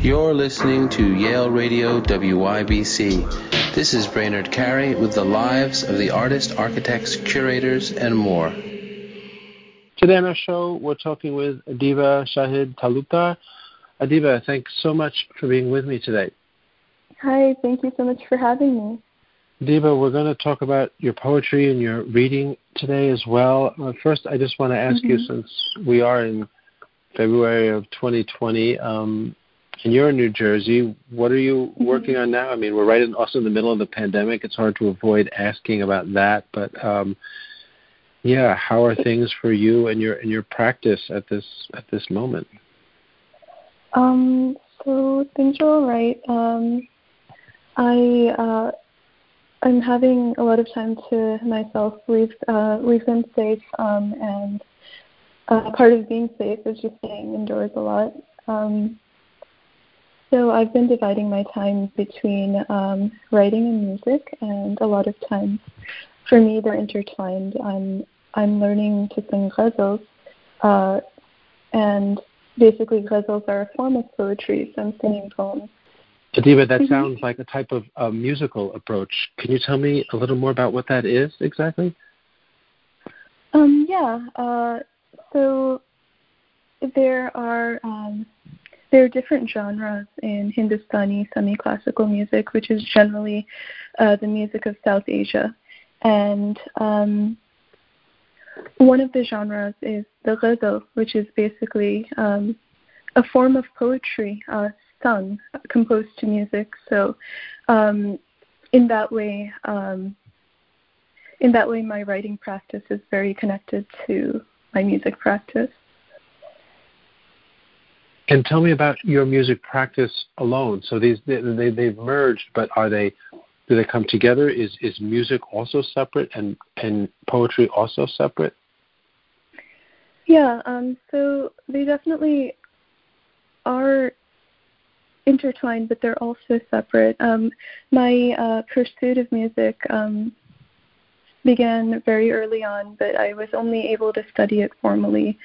You're listening to Yale Radio WYBC. This is Brainerd Carey with the lives of the artists, architects, curators, and more. Today on our show, we're talking with Adiba Shahid Talukdar. Adiba, thanks so much for being with me today. Hi, thank you so much for having me. Adiba, we're going to talk about your poetry and your reading today as well. First, I just want to ask you, since we are in February of 2020, and you're in New Jersey, what are you working on now? I mean, we're also in the middle of the pandemic. It's hard to avoid asking about that, but how are things for you and your practice at this moment? So things are all right. I'm having a lot of time to myself. We've been safe, and part of being safe is just staying indoors a lot. So I've been dividing my time between writing and music, and a lot of times, for me, they're intertwined. I'm learning to sing ghazals, and basically ghazals are a form of poetry, so I'm singing poems. Adiba, that sounds like a type of musical approach. Can you tell me a little more about what that is exactly? So there are different genres in Hindustani semi-classical music, which is generally the music of South Asia. And one of the genres is the ghazal, which is basically a form of poetry sung, composed to music. So in that way, my writing practice is very connected to my music practice. And tell me about your music practice alone. So they've merged, but do they come together? Is music also separate and poetry also separate? Yeah, so they definitely are intertwined, but they're also separate. My pursuit of music began very early on, but I was only able to study it formally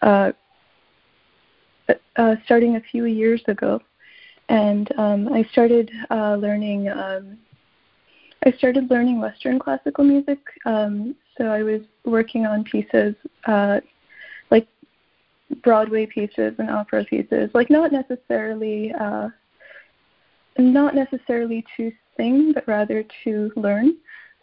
starting a few years ago. And I started learning Western classical music. So I was working on pieces like Broadway pieces and opera pieces, like not necessarily to sing, but rather to learn.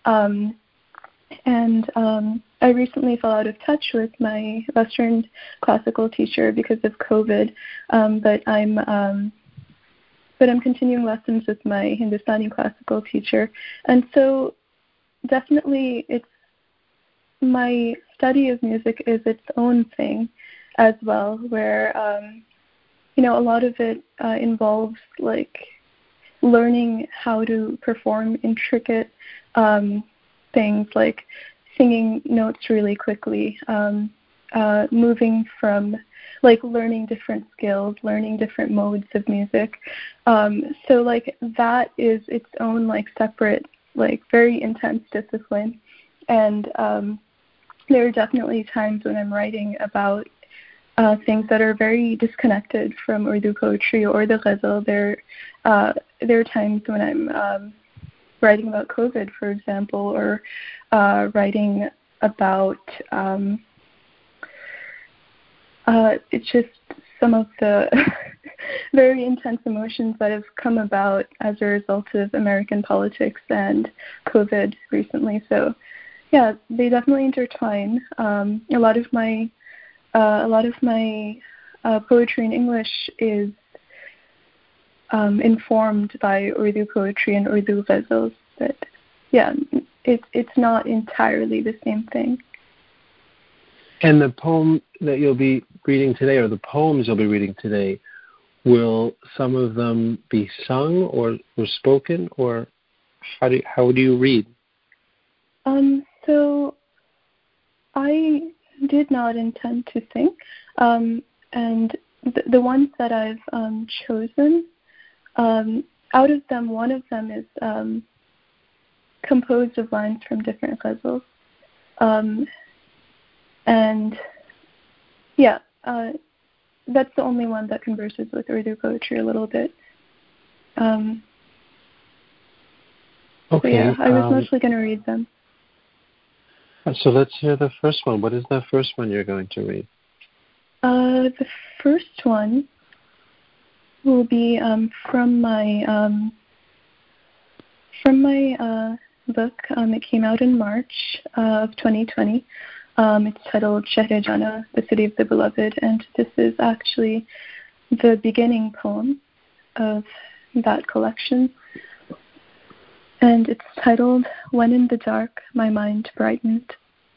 And I recently fell out of touch with my Western classical teacher because of COVID, but I'm continuing lessons with my Hindustani classical teacher. And so definitely my study of music is its own thing as well, where a lot of it involves like learning how to perform intricate things like singing notes really quickly, moving from like learning different skills, learning different modes of music. So like that is its own like separate, like very intense discipline. And there are definitely times when I'm writing about things that are very disconnected from Urdu poetry or the ghazal. There are times when I'm writing about COVID, for example, or writing about it's just some of the very intense emotions that have come about as a result of American politics and COVID recently. So, yeah, they definitely intertwine. A lot of my poetry in English is informed by Urdu poetry and Urdu ghazals, but yeah, it's not entirely the same thing. And the poem that you'll be reading today, or the poems you'll be reading today, will some of them be sung or spoken, or how do you read? So I did not intend to sing, and the ones that I've chosen, out of them, one of them is composed of lines from different ghazals. And yeah, that's the only one that converses with Urdu poetry a little bit. Okay. So yeah, I was mostly going to read them. So let's hear the first one. What is the first one you're going to read? The first one will be from my book. It came out in March of 2020. It's titled Shehr Jana, the City of the Beloved, and this is actually the beginning poem of that collection. And it's titled When in the Dark My Mind Brightened.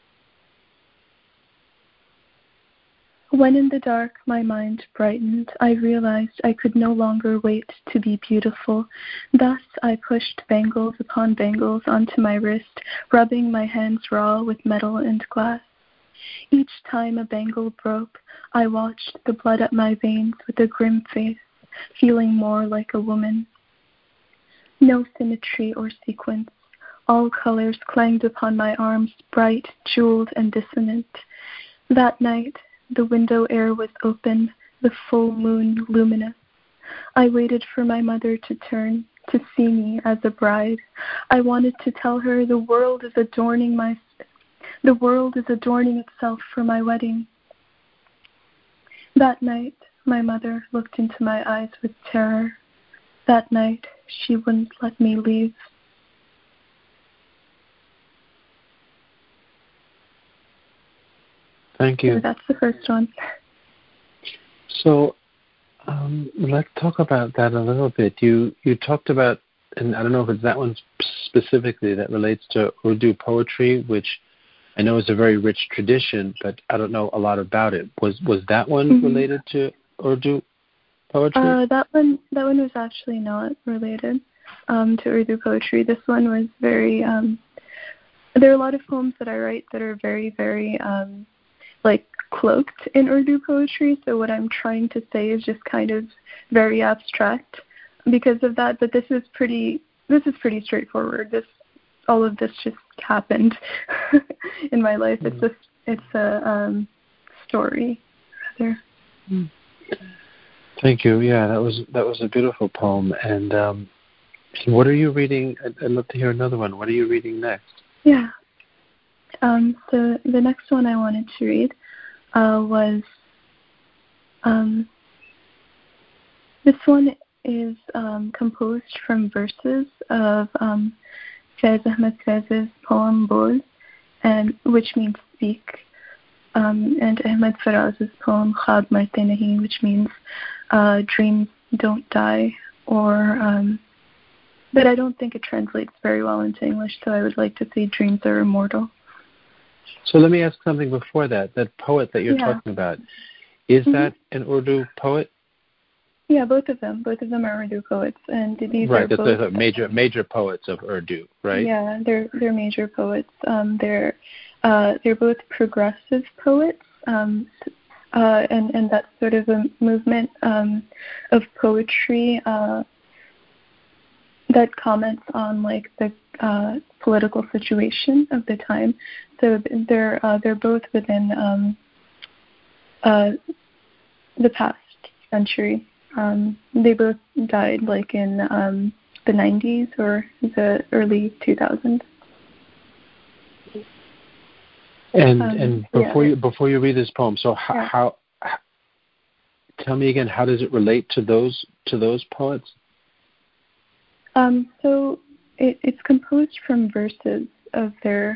When in the dark my mind brightened, I realized I could no longer wait to be beautiful. Thus I pushed bangles upon bangles onto my wrist, rubbing my hands raw with metal and glass. Each time a bangle broke, I watched the blood up my veins with a grim face, feeling more like a woman. No symmetry or sequence. All colors clanged upon my arms, bright, jeweled, and dissonant. That night, the window air was open, the full moon luminous. I waited for my mother to turn, to see me as a bride. I wanted to tell her the world is adorning itself for my wedding. That night, my mother looked into my eyes with terror. That night, she wouldn't let me leave. Thank you. So that's the first one. So let's talk about that a little bit. You talked about, and I don't know if it's that one specifically that relates to Urdu poetry, which I know is a very rich tradition, but I don't know a lot about it. Was that one related to Urdu poetry? That one was actually not related to Urdu poetry. This one was very. There are a lot of poems that I write that are very, very cloaked in Urdu poetry. So what I'm trying to say is just kind of very abstract because of that. But this is pretty straightforward. All of this just happened in my life. It's a story rather. Thank you. Yeah, that was a beautiful poem. And what are you reading? I'd love to hear another one. What are you reading next? Yeah. So the next one I wanted to read was this one is composed from verses of Faiz Ahmed Faiz's poem Bol, and which means speak, and Ahmed Faraz's poem Khab Marte Nahi, which means dreams don't die, or but I don't think it translates very well into English, so I would like to say dreams are immortal. So let me ask something before that. That poet that you're talking about, is that an Urdu poet? Yeah, both of them. Both of them are Urdu poets, and these are both the major poets of Urdu, right? Yeah, they're major poets. They're both progressive poets, and that's sort of a movement of poetry that comments on the political situation of the time. So they're both within the past century. They both died in the 90s or the early 2000s. And before you read this poem, so how tell me again, how does it relate to those poets? So it's composed from verses of their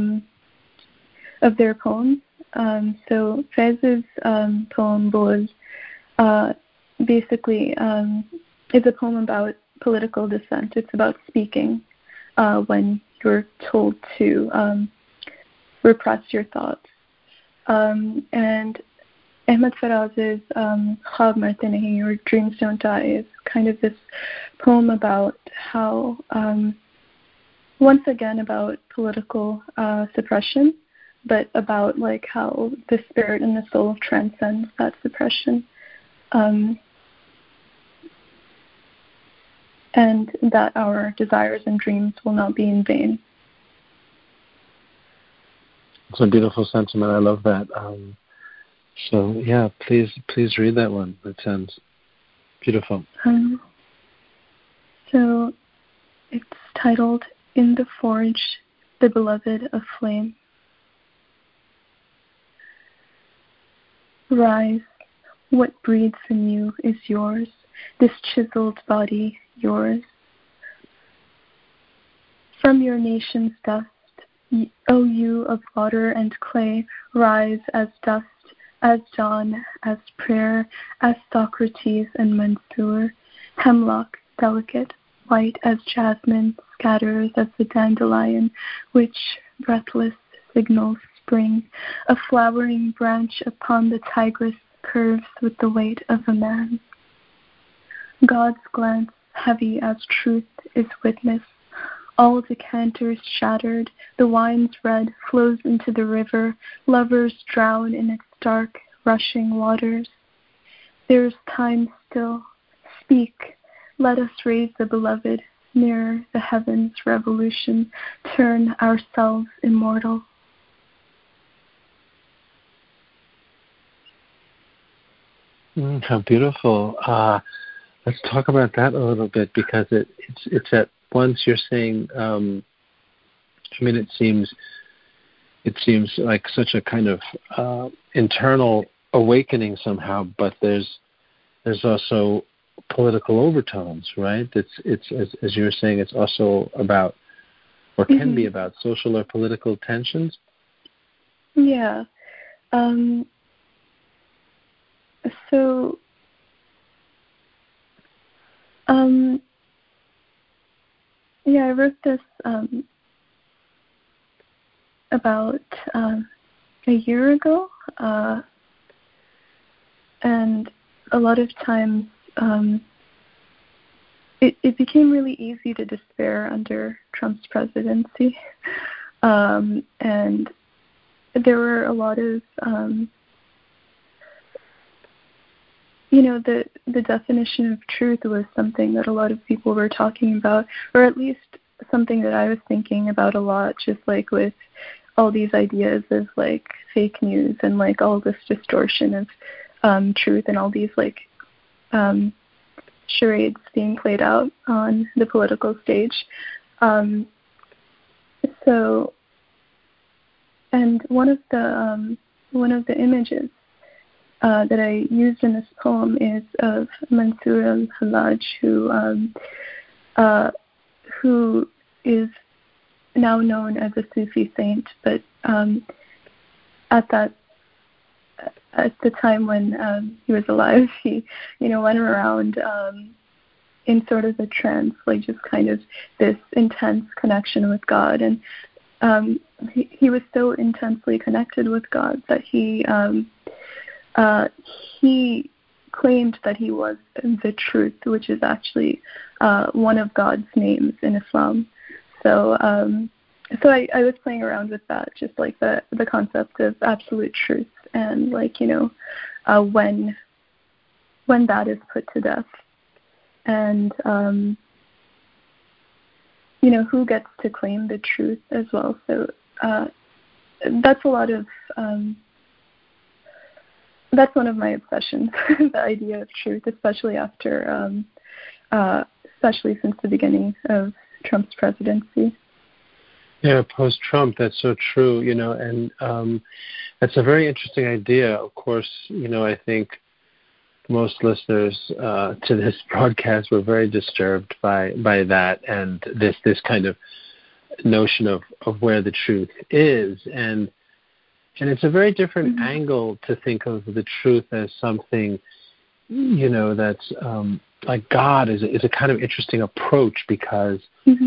poems. So Faiz's poem Bol basically is a poem about political dissent. It's about speaking when you're told to repress your thoughts. And Ahmed Faraz's Khab Marte Nahi, or Dreams Don't Die, is kind of this poem about how, once again, about political suppression, but about how the spirit and the soul transcends that suppression. And that our desires and dreams will not be in vain. It's a beautiful sentiment. I love that. So yeah, please read that one. That sounds beautiful. So it's titled "In the Forge, the Beloved of Flame." Rise, what breathes in you is yours, this chiseled body yours. From your nation's dust, O you of water and clay, rise as dust, as dawn, as prayer, as Socrates and Mansour. Hemlock, delicate, white as jasmine, scatters as the dandelion, which, breathless, signals spring. A flowering branch upon the Tigris curves with the weight of a man. God's glance, heavy as truth, is witness. All decanters shattered, the wine's red flows into the river, lovers drown in its dark, rushing waters. There is time still. Speak, let us raise the beloved, nearer the heavens' revolution, turn ourselves immortal. How beautiful. Let's talk about that a little bit, because it's at once you're saying, it seems like such a kind of internal awakening somehow, but there's also political overtones, right? It's as you were saying, it's also about, or can be about, social or political tensions. Yeah. I wrote this about a year ago, and a lot of times it became really easy to despair under Trump's presidency, and there were a lot of the definition of truth was something that a lot of people were talking about, or at least something that I was thinking about a lot, just like with all these ideas of like fake news and like all this distortion of truth and all these like charades being played out on the political stage. And one of the images that I used in this poem is of Mansour al-Hallaj, who is now known as a Sufi saint, but at the time when he was alive, he went around in sort of a trance, like just kind of this intense connection with God, and he was so intensely connected with God that he claimed that he was the truth, which is actually one of God's names in Islam. So I was playing around with that, just like the concept of absolute truth, and like when that is put to death, and who gets to claim the truth as well. So that's a lot of that's one of my obsessions, the idea of truth, especially since the beginning of Trump's presidency. Yeah, post-Trump, that's so true, and that's a very interesting idea. Of course, I think most listeners to this broadcast were very disturbed by that and this kind of notion of where the truth is, and it's a very different angle to think of the truth as something, that's like God is a kind of interesting approach, because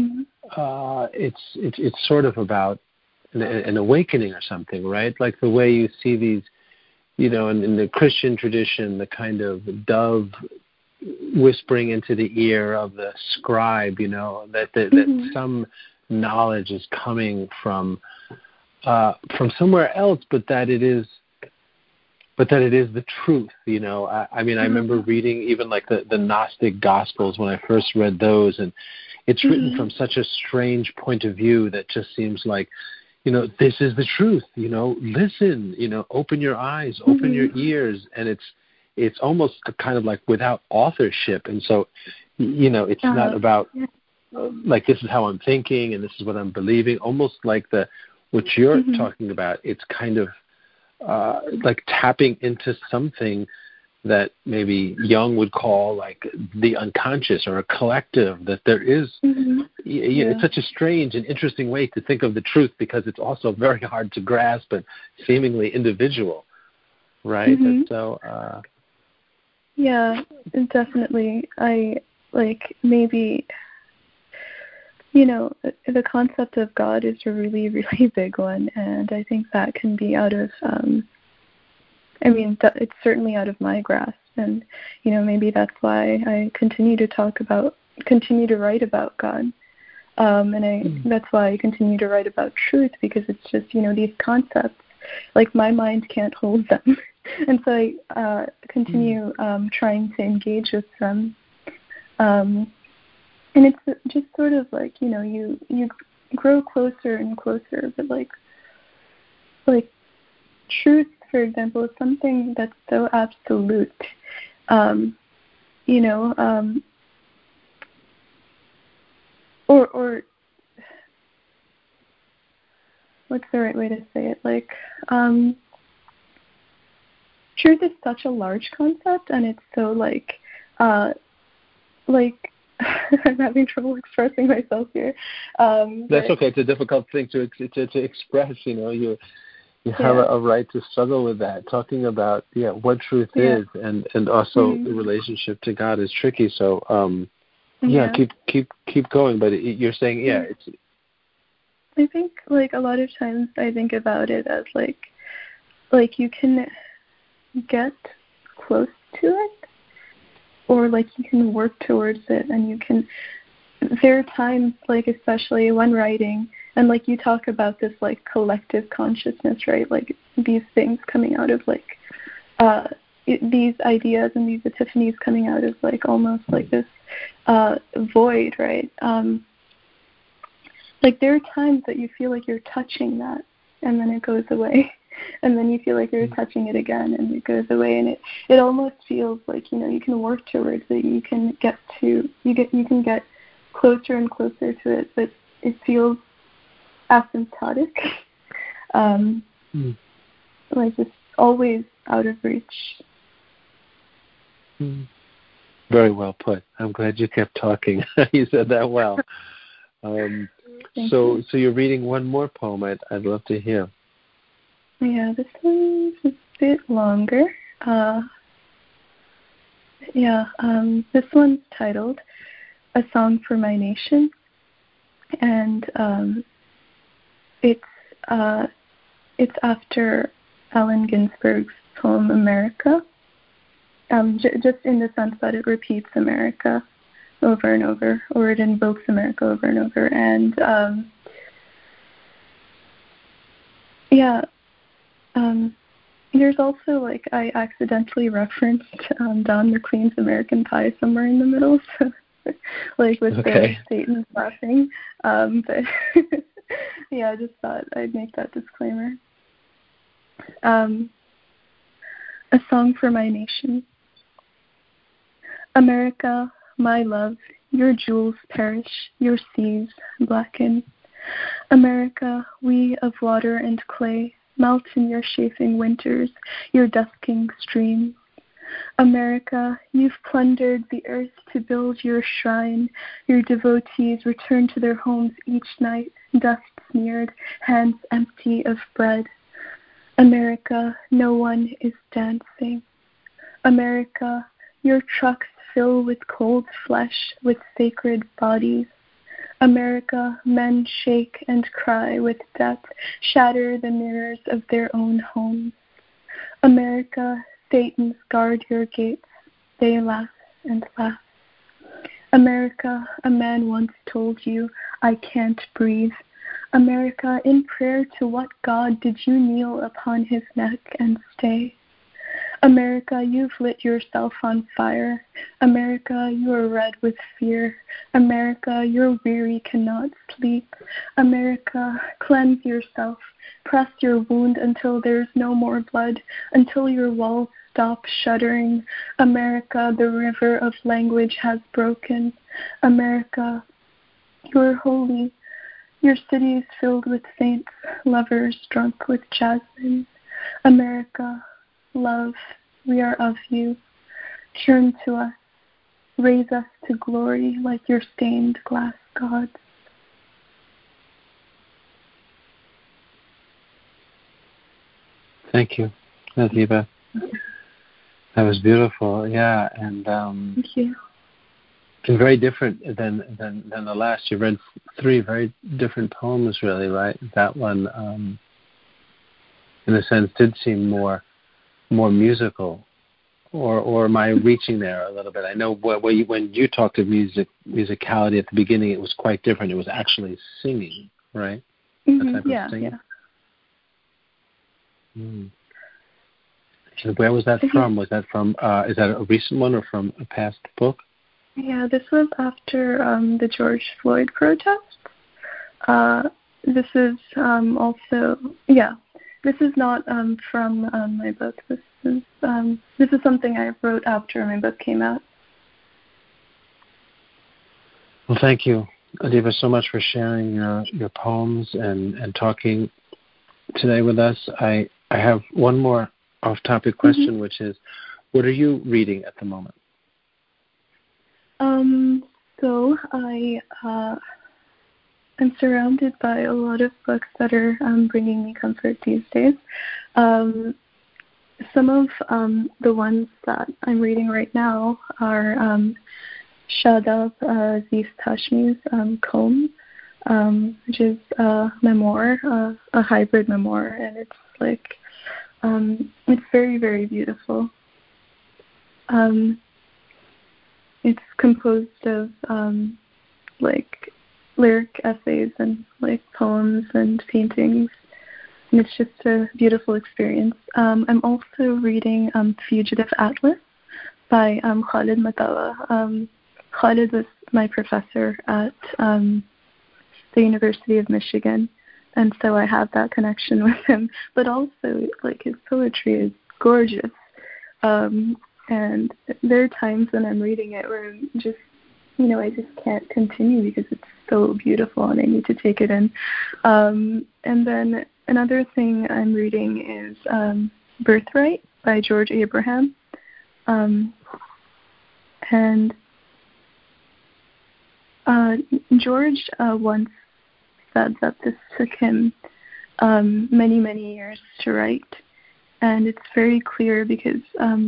it's sort of about an awakening or something, right? Like the way you see these, in the Christian tradition, the kind of dove whispering into the ear of the scribe, that some knowledge is coming from somewhere else, but that it is the truth. I remember reading even like the Gnostic Gospels when I first read those, and it's written from such a strange point of view that just seems like, this is the truth, listen, open your eyes, open your ears. And it's almost kind of like without authorship. And so, it's not about like, this is how I'm thinking and this is what I'm believing, almost like what you're talking about. It's kind of like tapping into something that maybe Jung would call like the unconscious or a collective, that there is, it's such a strange and interesting way to think of the truth, because it's also very hard to grasp and seemingly individual, right? And so, yeah, definitely. I like maybe, the concept of God is a really, really big one, and I think that can be out of, it's certainly out of my grasp, and, maybe that's why I continue to write about God, that's why I continue to write about truth, because it's just, these concepts, like my mind can't hold them, and so I continue trying to engage with them, and it's just sort of like, you grow closer and closer, but like truth, for example, is something that's so absolute, or what's the right way to say it? Like, truth is such a large concept, and it's so like I'm having trouble expressing myself here. That's okay. It's a difficult thing to express. You have a right to struggle with that. Talking about what truth is, and also the relationship to God is tricky. So keep going. But you're saying it's. I think like a lot of times I think about it as like you can get close to it, or like you can work towards it, and there are times, like especially when writing, and like you talk about this like collective consciousness, right? Like these things coming out of like these ideas and these epiphanies coming out of like almost like this void, right? Like there are times that you feel like you're touching that, and then it goes away. And then you feel like you're touching it again, and it goes away, and it almost feels like you can work towards it. You can get closer and closer to it, but it feels asymptotic, like it's always out of reach. Very well put. I'm glad you kept talking. You said that well. So you're reading one more poem. I'd love to hear. Yeah, this one's a bit longer. This one's titled "A Song for My Nation," and it's after Allen Ginsberg's poem "America." Just in the sense that it repeats America over and over, or it invokes America over and over, and there's also, like, I accidentally referenced Don McLean's American Pie somewhere in the middle, so, like, with the Satan laughing. But, I just thought I'd make that disclaimer. A Song for My Nation. America, my love, your jewels perish, your seas blacken. America, we of water and clay, melt in your chafing winters, your dusking streams. America, you've plundered the earth to build your shrine. Your devotees return to their homes each night, dust smeared, hands empty of bread. America, no one is dancing. America, your trucks fill with cold flesh, with sacred bodies. America, men shake and cry with death, shatter the mirrors of their own homes. America, Satans guard your gates, they laugh and laugh. America, a man once told you, I can't breathe. America, in prayer to what God did you kneel upon his neck and stay? America, you've lit yourself on fire. America, you are red with fear. America, your weary cannot sleep. America, cleanse yourself. Press your wound until there's no more blood, until your walls stop shuddering. America, the river of language has broken. America, you are holy. Your city is filled with saints, lovers drunk with jasmine. America, love, we are of you. Turn to us. Raise us to glory like your stained glass gods. Thank you, Adiba. That was beautiful. Yeah, and thank you. And very different than the last. You read 3 very different poems, really, right? That one, in a sense, did seem more musical, or am I reaching there a little bit? I know when you talked of musicality at the beginning, it was quite different. It was actually singing, right? Mm-hmm. That type of singing. Yeah. Mm. And where was that from? Was that from? Is that a recent one or from a past book? Yeah, this was after the George Floyd protests. This is also, this is not from my book. This is something I wrote after my book came out. Well, thank you, Adiba, so much for sharing your poems and talking today with us. I have one more off-topic question, which is, what are you reading at the moment? So I'm surrounded by a lot of books that are bringing me comfort these days. Some of the ones that I'm reading right now are Shadab Aziz Tashmi's Comb, which is a memoir, a hybrid memoir, and it's like it's very, very beautiful. It's composed of like lyric essays and like poems and paintings, and it's just a beautiful experience. I'm also reading Fugitive Atlas by Khalid Matawa. Khalid was my professor at the University of Michigan, and so I have that connection with him. But also, like, his poetry is gorgeous. And there are times when I'm reading it where I'm just, I just can't continue because it's so beautiful and I need to take it in. And then another thing I'm reading is Birthright by George Abraham. And George once said that this took him many, many years to write. And it's very clear because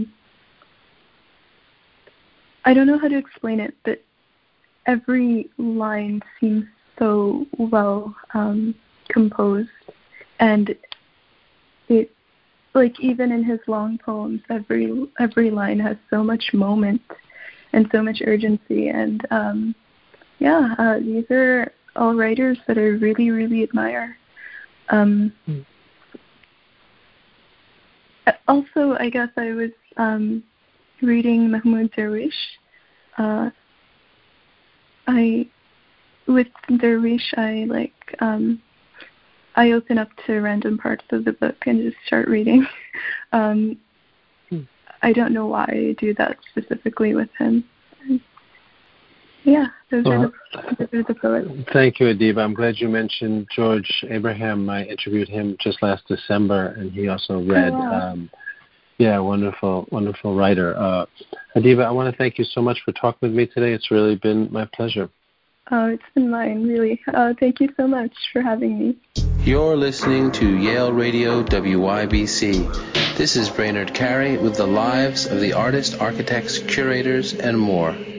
I don't know how to explain it, but every line seems so well composed, and it, like, even in his long poems, every line has so much moment and so much urgency, and these are all writers that I really, really admire. Also, I guess I was reading Mahmoud Darwish. With Darwish, I open up to random parts of the book and just start reading. I don't know why I do that specifically with him. Those are the poets. Thank you, Adiba. I'm glad you mentioned George Abraham. I interviewed him just last December, and he also read. Oh, wow. Wonderful, wonderful writer. Adiba, I want to thank you so much for talking with me today. It's really been my pleasure. Oh, it's been mine, really. Thank you so much for having me. You're listening to Yale Radio WYBC. This is Brainerd Carey with the lives of the artists, architects, curators, and more.